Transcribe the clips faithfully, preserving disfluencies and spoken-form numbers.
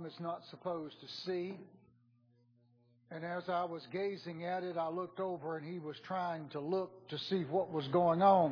is not supposed to see. And as I was gazing at it, I looked over and he was trying to look to see what was going on.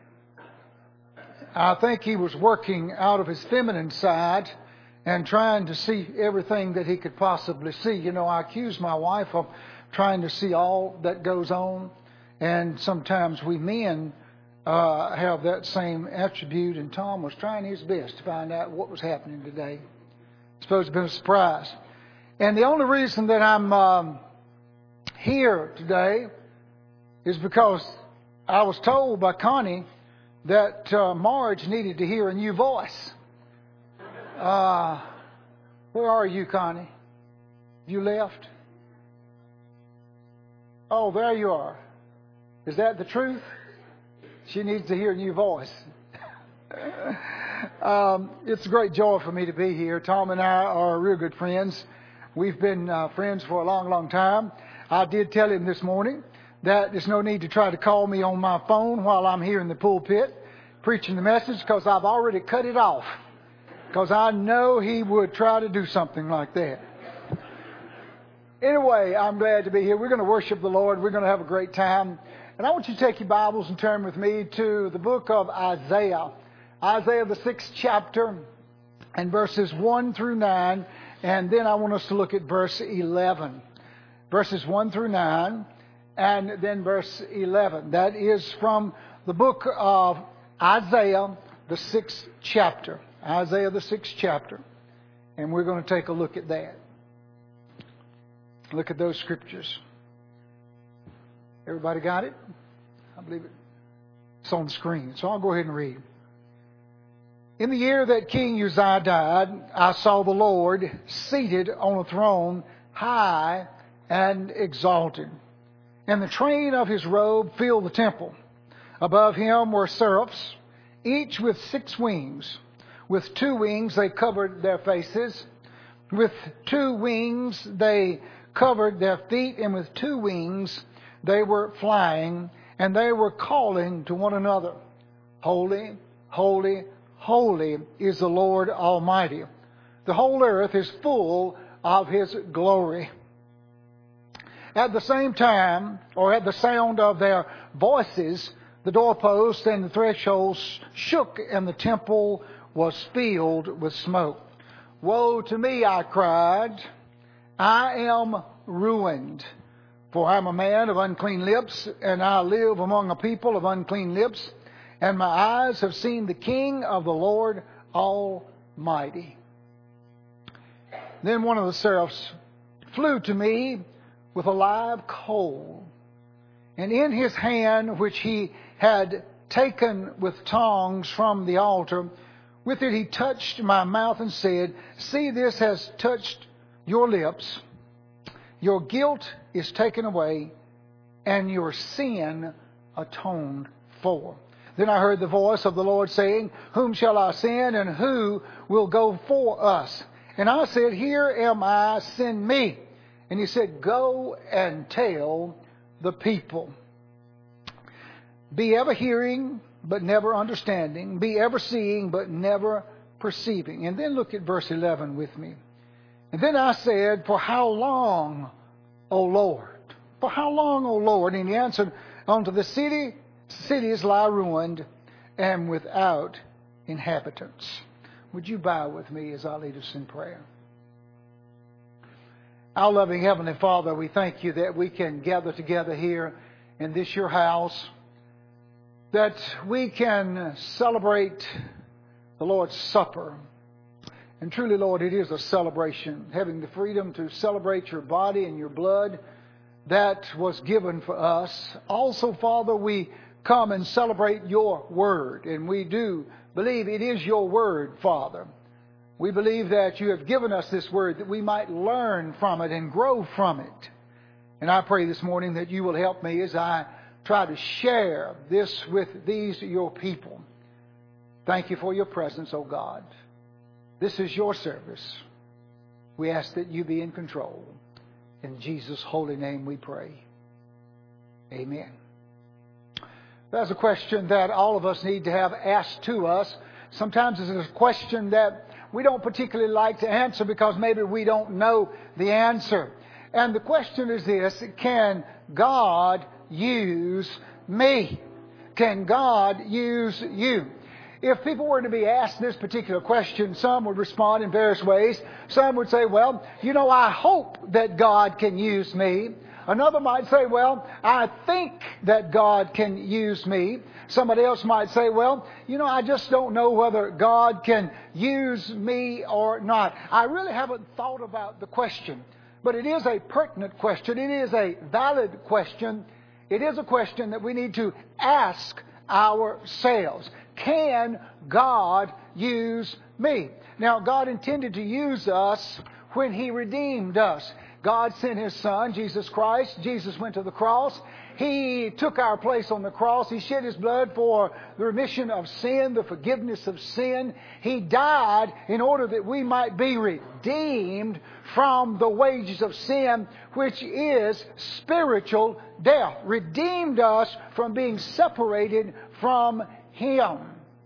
I think he was working out of his feminine side and trying to see everything that he could possibly see. You know, I accuse my wife of trying to see all that goes on. And sometimes we men uh, have that same attribute. And Tom was trying his best to find out what was happening today. It's supposed to be a surprise. And the only reason that I'm um, here today is because I was told by Connie that uh, Marge needed to hear a new voice. Uh, where are you, Connie? You left? Oh, there you are. Is that the truth? She needs to hear a new voice. um, it's a great joy for me to be here. Tom and I are real good friends. We've been uh, friends for a long, long time. I did tell him this morning that there's no need to try to call me on my phone while I'm here in the pulpit preaching the message, because I've already cut it off. Because I know he would try to do something like that. Anyway, I'm glad to be here. We're going to worship the Lord. We're going to have a great time. And I want you to take your Bibles and turn with me to the book of Isaiah. Isaiah, the sixth chapter, and verses one through nine. And then I want us to look at verse eleven. Verses one through nine, and then verse eleven. That is from the book of Isaiah, the sixth chapter. Isaiah, the sixth chapter. And we're going to take a look at that. Look at those scriptures. Everybody got it? I believe it. It's on the screen. So I'll go ahead and read. In the year that King Uzziah died, I saw the Lord seated on a throne, high and exalted. And the train of his robe filled the temple. Above him were seraphs, each with six wings. With two wings they covered their faces. With two wings they covered their feet. And with two wings they were flying. And they were calling to one another, Holy, holy, holy is the Lord Almighty. The whole earth is full of His glory. At the same time, or at the sound of their voices, the doorposts and the thresholds shook, and the temple was filled with smoke. Woe to me, I cried. I am ruined, for I am a man of unclean lips, and I live among a people of unclean lips, and my eyes have seen the King of the Lord Almighty. Then one of the seraphs flew to me with a live coal, and in his hand, which he had taken with tongs from the altar, with it he touched my mouth and said, See, this has touched your lips. Your guilt is taken away, and your sin atoned for. Then I heard the voice of the Lord saying, Whom shall I send, and who will go for us? And I said, Here am I, send me. And he said, Go and tell the people. Be ever hearing, but never understanding. Be ever seeing, but never perceiving. And then look at verse eleven with me. And then I said, For how long, O Lord? For how long, O Lord? And he answered, Unto the city, cities lie ruined and without inhabitants. Would you bow with me as I lead us in prayer? Our loving Heavenly Father, we thank you that we can gather together here in this your house, that we can celebrate the Lord's Supper. And truly, Lord, it is a celebration, having the freedom to celebrate your body and your blood that was given for us. Also, Father, we come and celebrate your word, and we do believe it is your word, Father. We believe that you have given us this word that we might learn from it and grow from it. And I pray this morning that you will help me as I try to share this with these your people. Thank you for your presence, O God. This is your service. We ask that you be in control. In Jesus' holy name we pray. Amen. That's a question that all of us need to have asked to us. Sometimes it's a question that we don't particularly like to answer because maybe we don't know the answer. And the question is this: can God use me? Can God use you? If people were to be asked this particular question, some would respond in various ways. Some would say, well, you know, I hope that God can use me. Another might say, well, I think that God can use me. Somebody else might say, well, you know, I just don't know whether God can use me or not. I really haven't thought about the question, but it is a pertinent question. It is a valid question. It is a question that we need to ask ourselves. Can God use me? Now, God intended to use us when He redeemed us. God sent His Son, Jesus Christ. Jesus went to the cross. He took our place on the cross. He shed His blood for the remission of sin, the forgiveness of sin. He died in order that we might be redeemed from the wages of sin, which is spiritual death. Redeemed us from being separated from Him.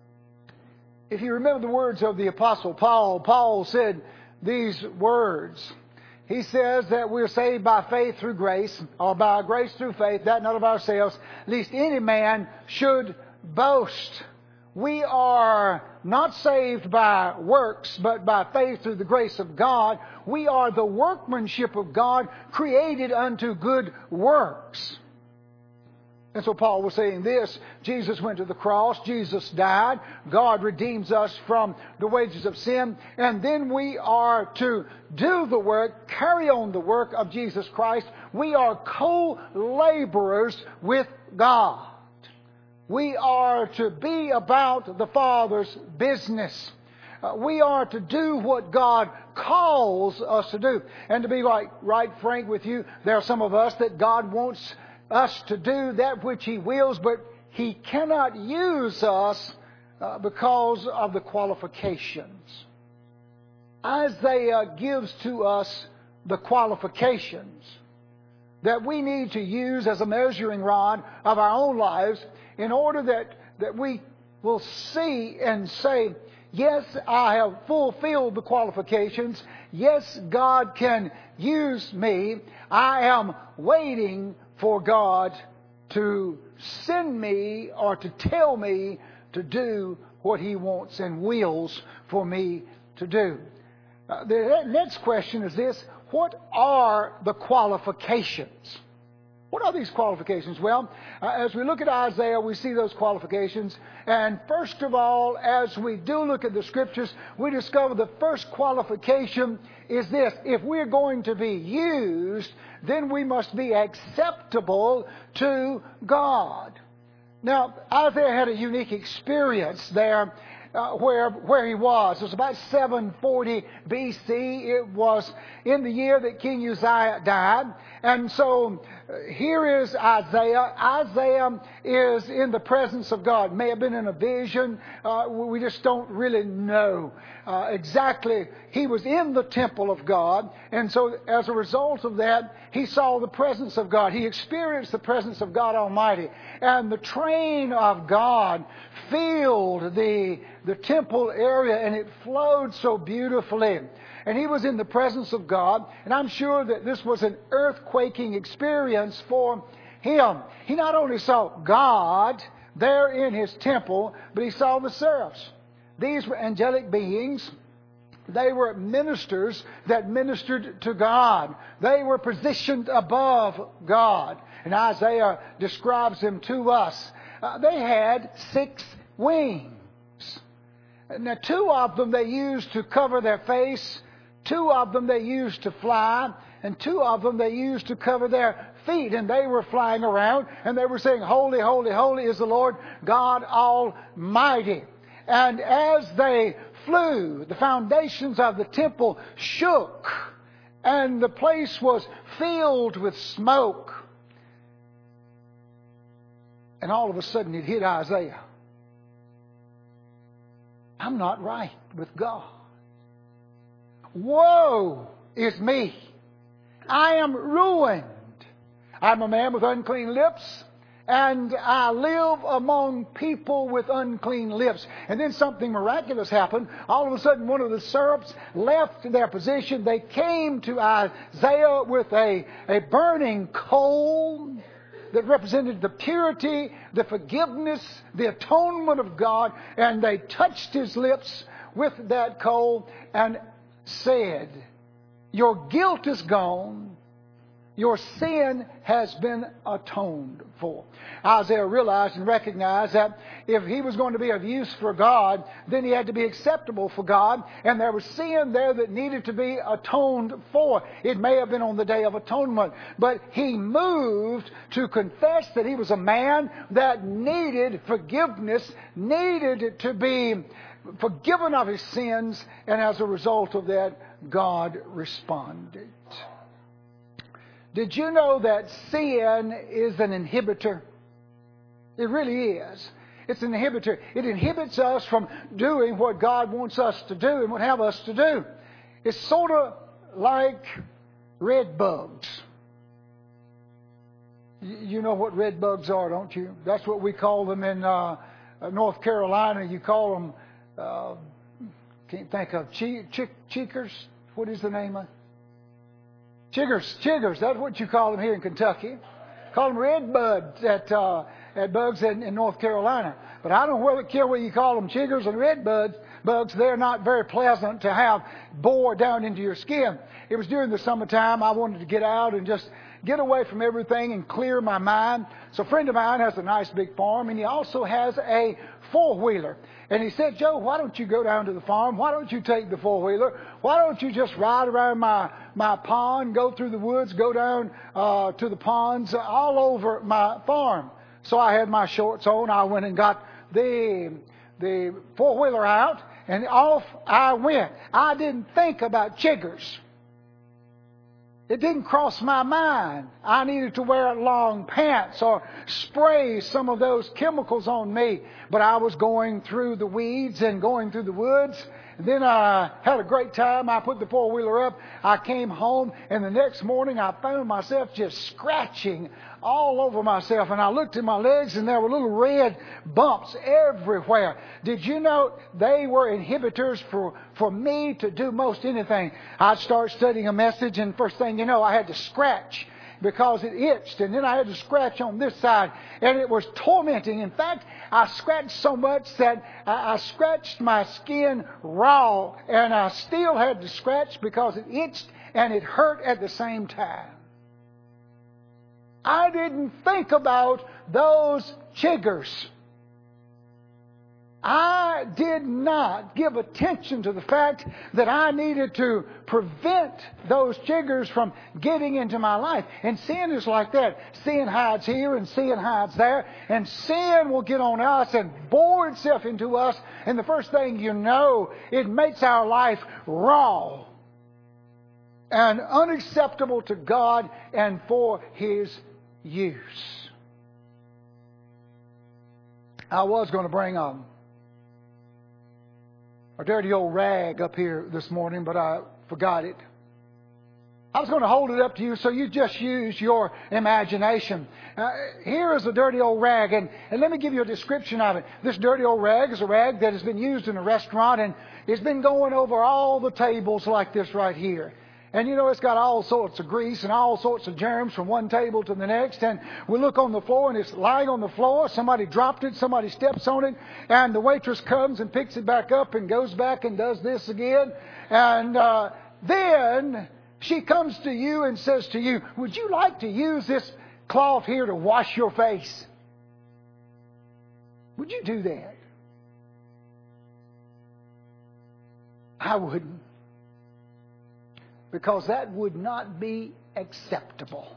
If you remember the words of the Apostle Paul, Paul said these words. He says that we're saved by faith through grace, or by grace through faith, that not of ourselves, lest any man should boast. We are not saved by works, but by faith through the grace of God. We are the workmanship of God, created unto good works. And so Paul was saying this: Jesus went to the cross, Jesus died, God redeems us from the wages of sin, and then we are to do the work, carry on the work of Jesus Christ. We are co-laborers with God. We are to be about the Father's business. Uh, we are to do what God calls us to do. And to be right, right frank with you, there are some of us that God wants us to do that which He wills, but He cannot use us uh, because of the qualifications. Isaiah gives to us the qualifications that we need to use as a measuring rod of our own lives in order that, that we will see and say, yes, I have fulfilled the qualifications. Yes, God can use me. I am waiting for God to send me or to tell me to do what He wants and wills for me to do. Uh, the next question is this: what are the qualifications? What are these qualifications? Well, uh, as we look at Isaiah, we see those qualifications. And first of all, as we do look at the Scriptures, we discover the first qualification is this: if we're going to be used, then we must be acceptable to God. Now, Isaiah had a unique experience there uh, where, where he was. It was about seven forty B C. It was in the year that King Uzziah died. And so uh, here is Isaiah. Isaiah is in the presence of God. May have been in a vision. Uh, we just don't really know uh, exactly. He was in the temple of God. And so as a result of that, he saw the presence of God. He experienced the presence of God Almighty. And the train of God filled the, the temple area, and it flowed so beautifully. And he was in the presence of God, and I'm sure that this was an earthquaking experience for him. He not only saw God there in His temple, but he saw the seraphs. These were angelic beings. They were ministers that ministered to God. They were positioned above God. And Isaiah describes them to us. Uh, they had six wings. Now, two of them they used to cover their face. Two of them they used to fly. And two of them they used to cover their feet. And they were flying around. And they were saying, "Holy, holy, holy is the Lord God Almighty." And as they flew, the foundations of the temple shook. And the place was filled with smoke. And all of a sudden it hit Isaiah. I'm not right with God. Woe is me. I am ruined. I'm a man with unclean lips, and I live among people with unclean lips. And then something miraculous happened. All of a sudden, one of the serpents left their position. They came to Isaiah with a, a burning coal that represented the purity, the forgiveness, the atonement of God. And they touched his lips with that coal and said, "Your guilt is gone. Your sin has been atoned for." Isaiah realized and recognized that if he was going to be of use for God, then he had to be acceptable for God. And there was sin there that needed to be atoned for. It may have been on the Day of Atonement. But he moved to confess that he was a man that needed forgiveness, needed to be forgiven of his sins. And as a result of that, God responded. Did you know that sin is an inhibitor? It really is. It's an inhibitor. It inhibits us from doing what God wants us to do and would have us to do. It's sort of like red bugs. You know what red bugs are, don't you? That's what we call them in uh, North Carolina. You call them, uh, can't think of, che- chick- cheekers? What is the name of it? Chiggers, chiggers, that's what you call them here in Kentucky. Call them red buds at, uh, at bugs in, in North Carolina. But I don't really care whether you call them chiggers or red buds. Bugs, they're not very pleasant to have bore down into your skin. It was during the summertime. I wanted to get out and just get away from everything and clear my mind. So a friend of mine has a nice big farm, and he also has a four-wheeler. And he said, "Joe, why don't you go down to the farm? Why don't you take the four-wheeler? Why don't you just ride around my, my pond, go through the woods, go down uh, to the ponds, uh, all over my farm?" So I had my shorts on. I went and got the, the four-wheeler out, and off I went. I didn't think about chiggers. It didn't cross my mind. I needed to wear long pants or spray some of those chemicals on me. But I was going through the weeds and going through the woods. And then I had a great time. I put the four-wheeler up. I came home, and the next morning I found myself just scratching all over myself. And I looked at my legs, and there were little red bumps everywhere. Did you know they were inhibitors for, for me to do most anything? I'd start studying a message, and first thing you know, I had to scratch because it itched. And then I had to scratch on this side, and it was tormenting. In fact, I scratched so much that I, I scratched my skin raw, and I still had to scratch because it itched and it hurt at the same time. I didn't think about those chiggers. I did not give attention to the fact that I needed to prevent those chiggers from getting into my life. And sin is like that. Sin hides here and sin hides there. And sin will get on us and bore itself into us. And the first thing you know, it makes our life raw and unacceptable to God and for His use. I was going to bring a, a dirty old rag up here this morning, but I forgot it. I was going to hold it up to you so you just use your imagination. Uh, here is a dirty old rag, and, and let me give you a description of it. This dirty old rag is a rag that has been used in a restaurant, and it's been going over all the tables like this right here. And you know, it's got all sorts of grease and all sorts of germs from one table to the next. And we look on the floor and it's lying on the floor. Somebody dropped it. Somebody steps on it. And the waitress comes and picks it back up and goes back and does this again. And uh, then she comes to you and says to you, "Would you like to use this cloth here to wash your face?" Would you do that? I wouldn't. Because that would not be acceptable.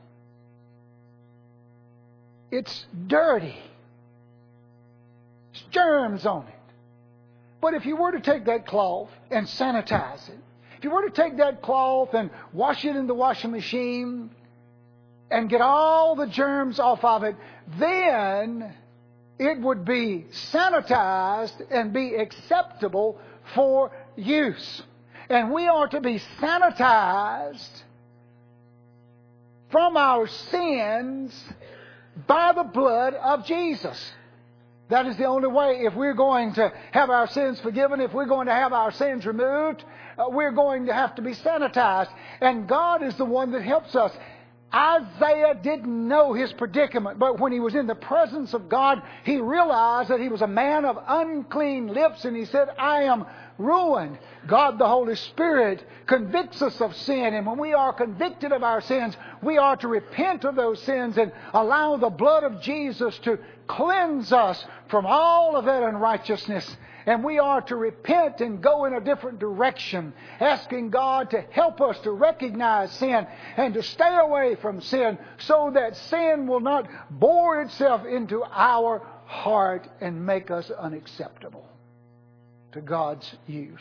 It's dirty. There's germs on it. But if you were to take that cloth and sanitize it, if you were to take that cloth and wash it in the washing machine and get all the germs off of it, then it would be sanitized and be acceptable for use. And we are to be sanitized from our sins by the blood of Jesus. That is the only way. If we're going to have our sins forgiven, if we're going to have our sins removed, uh, we're going to have to be sanitized. And God is the one that helps us. Isaiah didn't know his predicament, but when he was in the presence of God, he realized that he was a man of unclean lips, and he said, I am ruined. God, the Holy Spirit, convicts us of sin, and when we are convicted of our sins, we are to repent of those sins and allow the blood of Jesus to cleanse us from all of that unrighteousness. And we are to repent and go in a different direction, asking God to help us to recognize sin and to stay away from sin so that sin will not bore itself into our heart and make us unacceptable to God's use.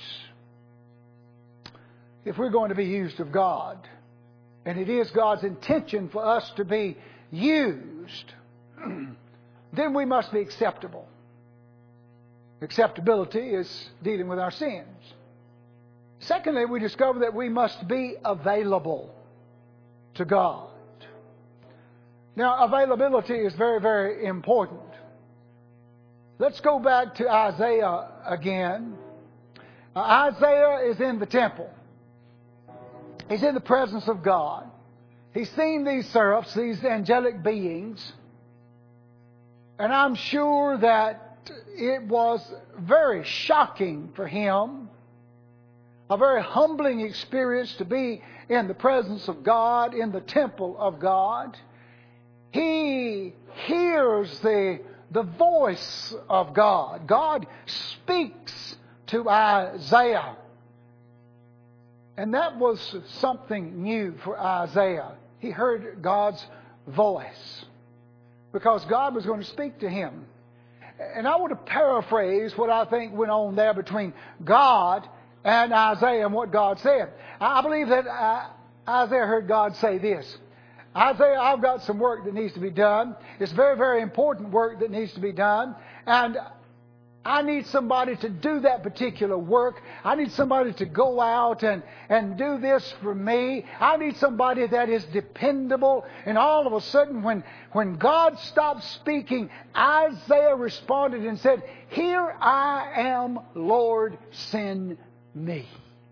If we're going to be used of God, and it is God's intention for us to be used, then we must be acceptable. Acceptability is dealing with our sins. Secondly, we discover that we must be available to God. Now, availability is very, very important. Let's go back to Isaiah again. Uh, Isaiah is in the temple. He's in the presence of God. He's seen these seraphs, these angelic beings. And I'm sure that it was very shocking for him, a very humbling experience to be in the presence of God, in the temple of God. He hears the, the voice of God. God speaks to Isaiah. And that was something new for Isaiah. He heard God's voice because God was going to speak to him. And I want to paraphrase what I think went on there between God and Isaiah and what God said. I believe that Isaiah heard God say this. Isaiah, I've got some work that needs to be done. It's very, very important work that needs to be done. And I need somebody to do that particular work. I need somebody to go out and, and do this for me. I need somebody that is dependable. And all of a sudden, when, when God stopped speaking, Isaiah responded and said, Here I am, Lord, send me.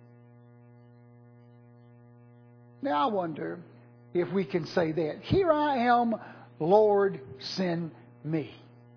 Now I wonder if we can say that. Here I am, Lord, send me.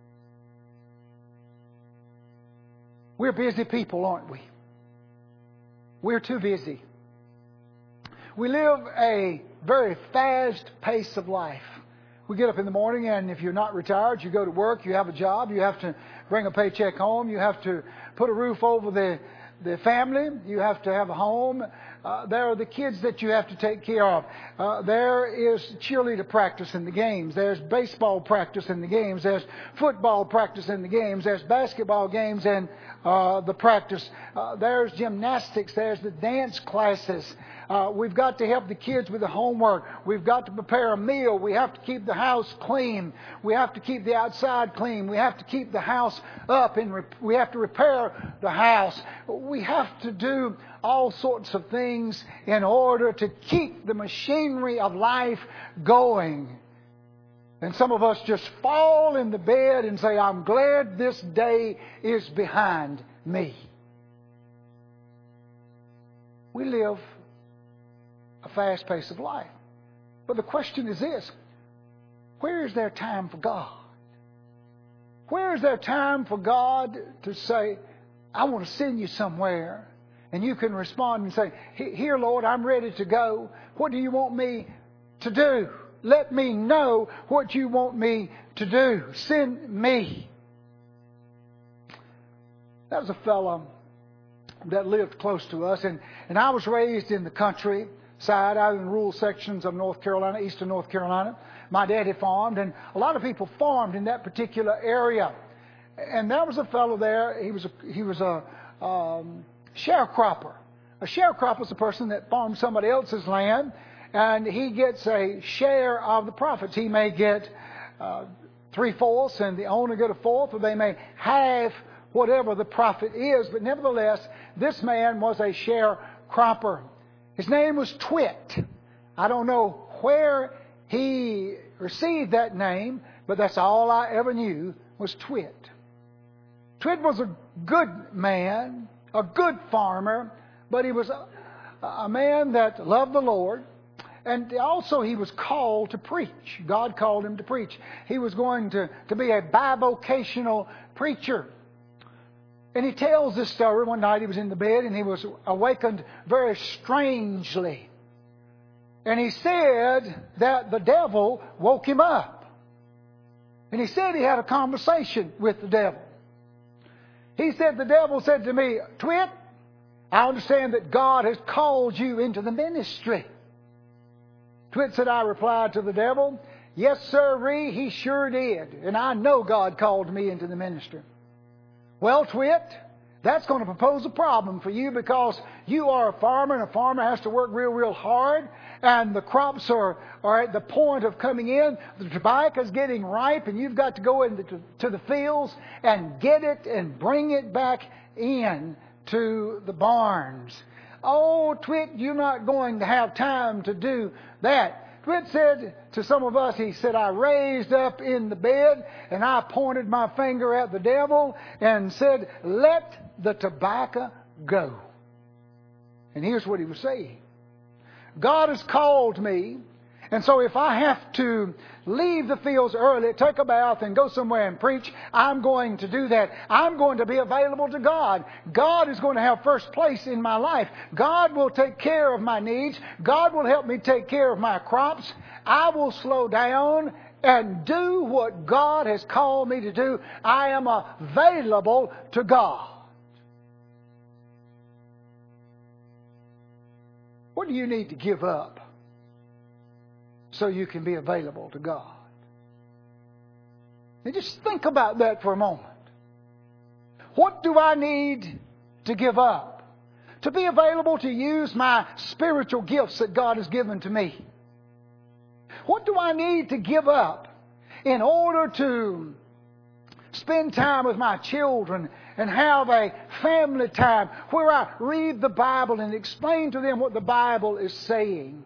We're busy people, aren't we? We're too busy. We live a very fast pace of life. We get up in the morning, and if you're not retired, you go to work, you have a job, you have to bring a paycheck home, you have to put a roof over the, the family, you have to have a home. Uh, there are the kids that you have to take care of. Uh, there is cheerleader practice in the games. There's baseball practice in the games. There's football practice in the games. There's basketball games and uh, the practice. Uh, there's gymnastics. There's the dance classes. Uh, we've got to help the kids with the homework. We've got to prepare a meal. We have to keep the house clean. We have to keep the outside clean. We have to keep the house up, and rep- we have to repair the house. We have to do all sorts of things in order to keep the machinery of life going. And some of us just fall in the bed and say, I'm glad this day is behind me. We live a fast pace of life. But the question is this: where is there time for God? Where is there time for God to say, I want to send you somewhere? And you can respond and say, Here, Lord, I'm ready to go. What do you want me to do? Let me know what you want me to do. Send me. That was a fellow that lived close to us. And, and I was raised in the country side, out in the rural sections of North Carolina, eastern North Carolina. My daddy farmed, and a lot of people farmed in that particular area. And there was a fellow there. He was a, he was a um, sharecropper. A sharecropper is a person that farms somebody else's land, and he gets a share of the profits. He may get uh, three-fourths, and the owner get a fourth, or they may halve whatever the profit is. But nevertheless, this man was a sharecropper. His name was Twit. I don't know where he received that name. but that's all I ever knew was Twit. Twit was a good man, a good farmer, but he was a, a man that loved the Lord. And also he was called to preach. God called him to preach. He was going to, to be a bivocational preacher. And he tells this story. One night he was in the bed and he was awakened very strangely. And he said that the devil woke him up. And he said he had a conversation with the devil. He said, the devil said to me, Twit, I understand that God has called you into the ministry. Twit said, I replied to the devil, yes, sirree, he sure did. And I know God called me into the ministry. Well, Twit, that's going to propose a problem for you because you are a farmer and a farmer has to work real, real hard. And the crops are, are at the point of coming in. The tobacco is getting ripe and you've got to go into to the fields and get it and bring it back in to the barns. Oh, Twit, you're not going to have time to do that. Twit said to some of us, he said, I raised up in the bed and I pointed my finger at the devil and said, let the tobacco go. And here's what he was saying. God has called me, and so if I have to leave the fields early, take a bath, and go somewhere and preach, I'm going to do that. I'm going to be available to God. God is going to have first place in my life. God will take care of my needs. God will help me take care of my crops. I will slow down and do what God has called me to do. I am available to God. What do you need to give up so you can be available to God? And just think about that for a moment. What do I need to give up to be available to use my spiritual gifts that God has given to me? What do I need to give up in order to spend time with my children and have a family time where I read the Bible and explain to them what the Bible is saying?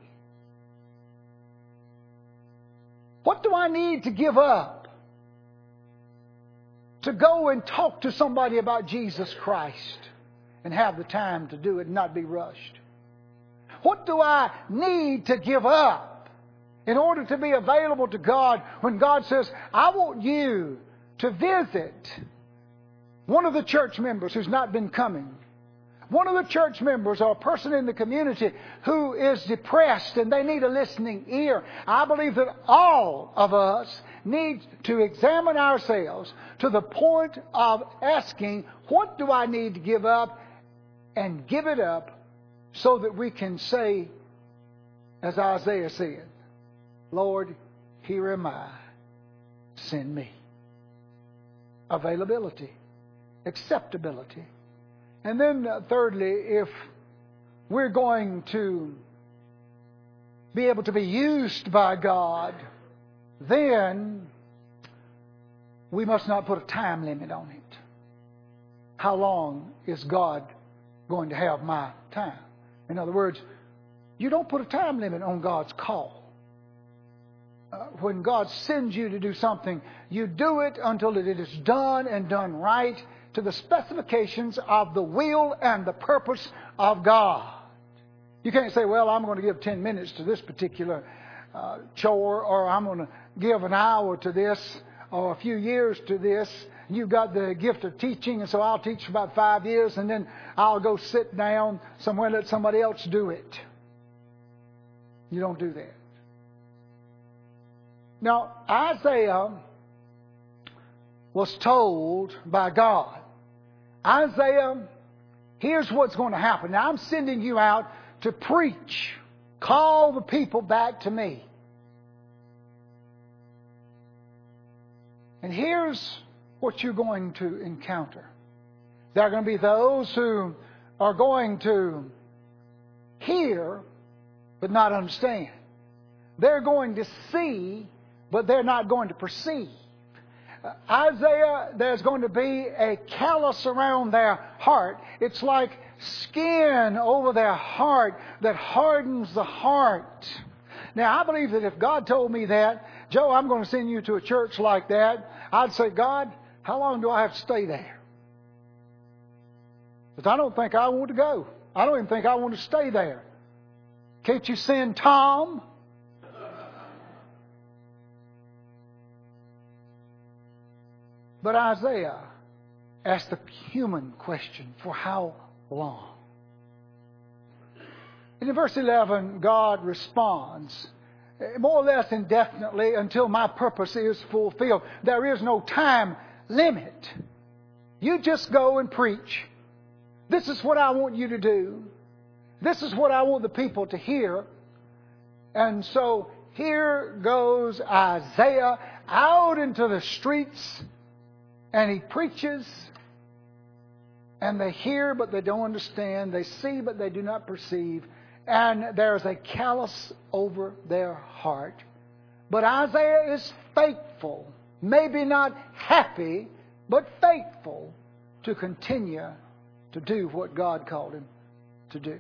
What do I need to give up to go and talk to somebody about Jesus Christ and have the time to do it and not be rushed? What do I need to give up in order to be available to God when God says, I want you to visit one of the church members who's not been coming? One of the church members or a person in the community who is depressed and they need a listening ear. I believe that all of us need to examine ourselves to the point of asking, what do I need to give up? And give it up so that we can say, as Isaiah said, Lord, here am I, send me. Availability, acceptability. And then uh, thirdly, if we're going to be able to be used by God, then we must not put a time limit on it. How long is God going to have my time? In other words, you don't put a time limit on God's call. Uh, when God sends you to do something, you do it until it is done and done right to the specifications of the will and the purpose of God. You can't say, well, I'm going to give ten minutes to this particular uh, chore, or I'm going to give an hour to this, or a few years to this. You've got the gift of teaching, and so I'll teach for about five years, and then I'll go sit down somewhere and let somebody else do it. You don't do that. Now, Isaiah was told by God, Isaiah, here's what's going to happen. Now, I'm sending you out to preach. Call the people back to me. And here's what you're going to encounter. There are going to be those who are going to hear but not understand. They're going to see, but they're not going to perceive. Uh, Isaiah, there's going to be a callus around their heart. It's like skin over their heart that hardens the heart. Now, I believe that if God told me that, Joe, I'm going to send you to a church like that, I'd say, God, how long do I have to stay there? Because I don't think I want to go. I don't even think I want to stay there. Can't you send Tom? But Isaiah asked the human question, for how long? And in verse eleven, God responds, more or less indefinitely, until my purpose is fulfilled. There is no time limit. You just go and preach. This is what I want you to do. This is what I want the people to hear. And so here goes Isaiah out into the streets, and he preaches, and they hear but they don't understand. They see but they do not perceive. And there's a callous over their heart. But Isaiah is faithful, maybe not happy, but faithful to continue to do what God called him to do.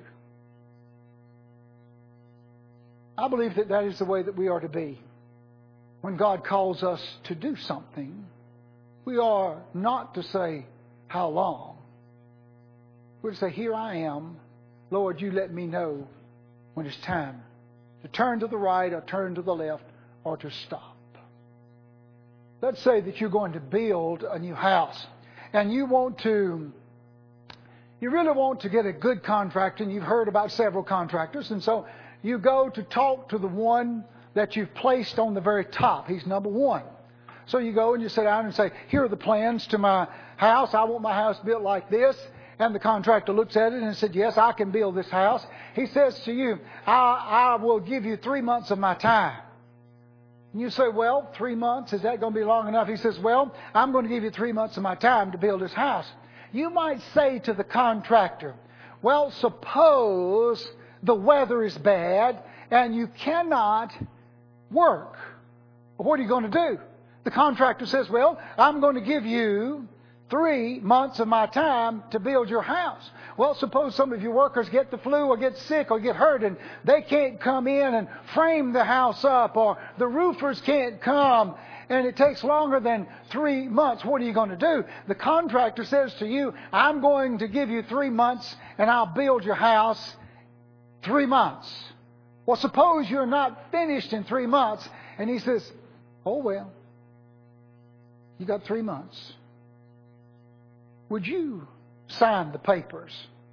I believe that that is the way that we are to be. When God calls us to do something, we are not to say, how long? We're to say, here I am. Lord, you let me know when it's time to turn to the right or turn to the left or to stop. Let's say that you're going to build a new house and you want to, you really want to get a good contractor, and you've heard about several contractors, and so you go to talk to the one that you've placed on the very top. He's number one. So you go and you sit down and say, here are the plans to my house. I want my house built like this. And the contractor looks at it and said, yes, I can build this house. He says to you, I, I will give you three months of my time. And you say, well, three months, is that going to be long enough? He says, well, I'm going to give you three months of my time to build this house. You might say to the contractor, well, suppose the weather is bad and you cannot work. What are you going to do? The contractor says, well, I'm going to give you three months of my time to build your house. Well, suppose some of your workers get the flu or get sick or get hurt and they can't come in and frame the house up, or the roofers can't come and it takes longer than three months. What are you going to do? The contractor says to you, I'm going to give you three months and I'll build your house three months. Well, suppose you're not finished in three months and he says, oh, well, you got three months. Would you sign the papers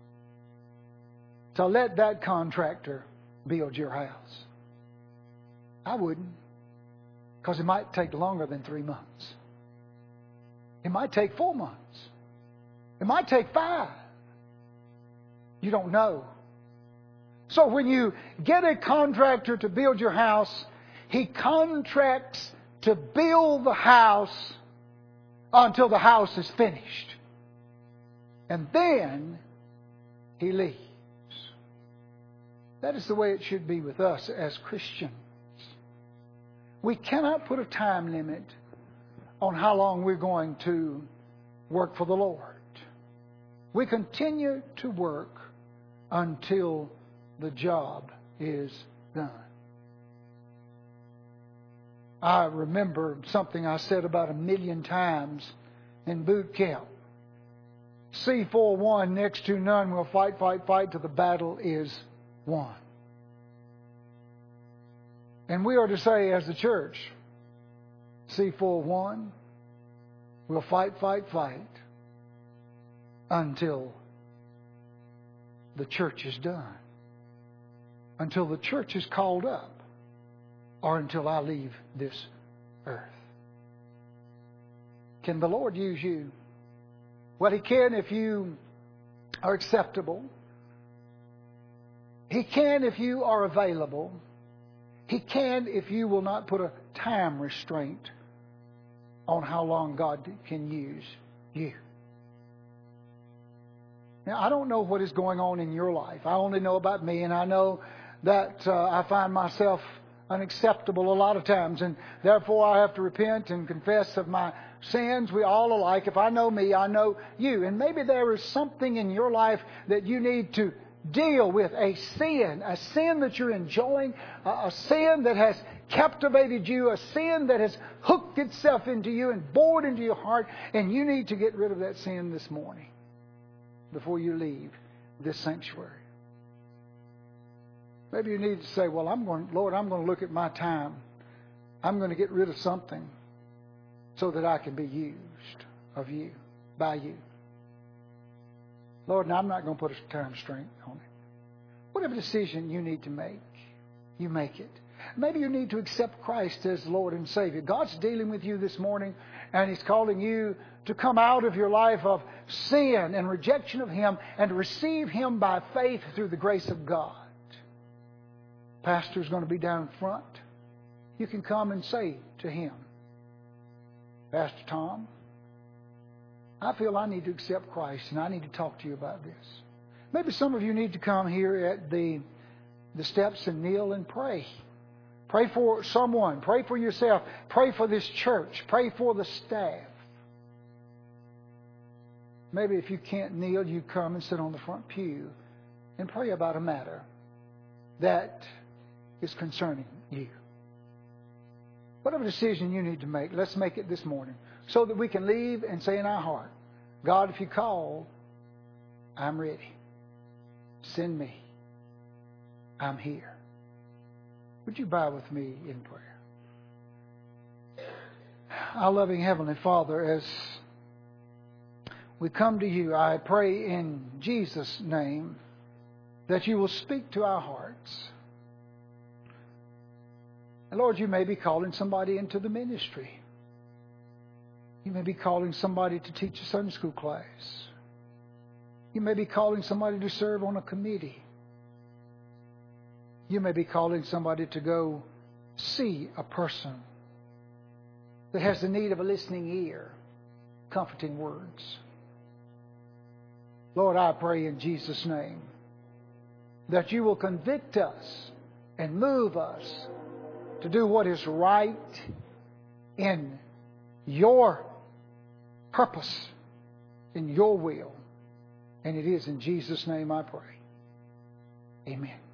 to let that contractor build your house? I wouldn't, because it might take longer than three months. It might take four months. It might take five. You don't know. So when you get a contractor to build your house, he contracts to build the house until the house is finished. And then he leaves. That is the way it should be with us as Christians. We cannot put a time limit on how long we're going to work for the Lord. We continue to work until the job is done. I remember something I said about a million times in boot camp. C four one, next to none, will fight, fight, fight till the battle is won. And we are to say as the church, C four one, we'll fight, fight, fight until the church is done. Until the church is called up, or until I leave this earth. Can the Lord use you? Well, He can if you are acceptable. He can if you are available. He can if you will not put a time restraint on how long God can use you. Now, I don't know what is going on in your life. I only know about me, and I know that uh, I find myself unacceptable a lot of times, and therefore I have to repent and confess of my sins. We all alike. If I know me, I know you. And maybe there is something in your life that you need to deal with a sin, a sin that you're enjoying, a, a sin that has captivated you, a sin that has hooked itself into you and bored into your heart, and you need to get rid of that sin this morning before you leave this sanctuary. Maybe you need to say, well, I'm going, Lord, I'm going to look at my time. I'm going to get rid of something so that I can be used of you, by you. Lord, now I'm not going to put a time restraint on it. Whatever decision you need to make, you make it. Maybe you need to accept Christ as Lord and Savior. God's dealing with you this morning, and He's calling you to come out of your life of sin and rejection of Him and to receive Him by faith through the grace of God. Pastor's going to be down front. You can come and say to him, Pastor Tom, I feel I need to accept Christ and I need to talk to you about this. Maybe some of you need to come here at the, the steps and kneel and pray. Pray for someone. Pray for yourself. Pray for this church. Pray for the staff. Maybe if you can't kneel, you come and sit on the front pew and pray about a matter that is concerning you. Whatever decision you need to make, let's make it this morning so that we can leave and say in our heart, God, if you call, I'm ready. Send me. I'm here. Would you bow with me in prayer? Our loving Heavenly Father, as we come to you, I pray in Jesus' name that you will speak to our hearts. And Lord, you may be calling somebody into the ministry. You may be calling somebody to teach a Sunday school class. You may be calling somebody to serve on a committee. You may be calling somebody to go see a person that has the need of a listening ear, comforting words. Lord, I pray in Jesus' name that you will convict us and move us to do what is right in your purpose, in your will. And it is in Jesus' name I pray. Amen.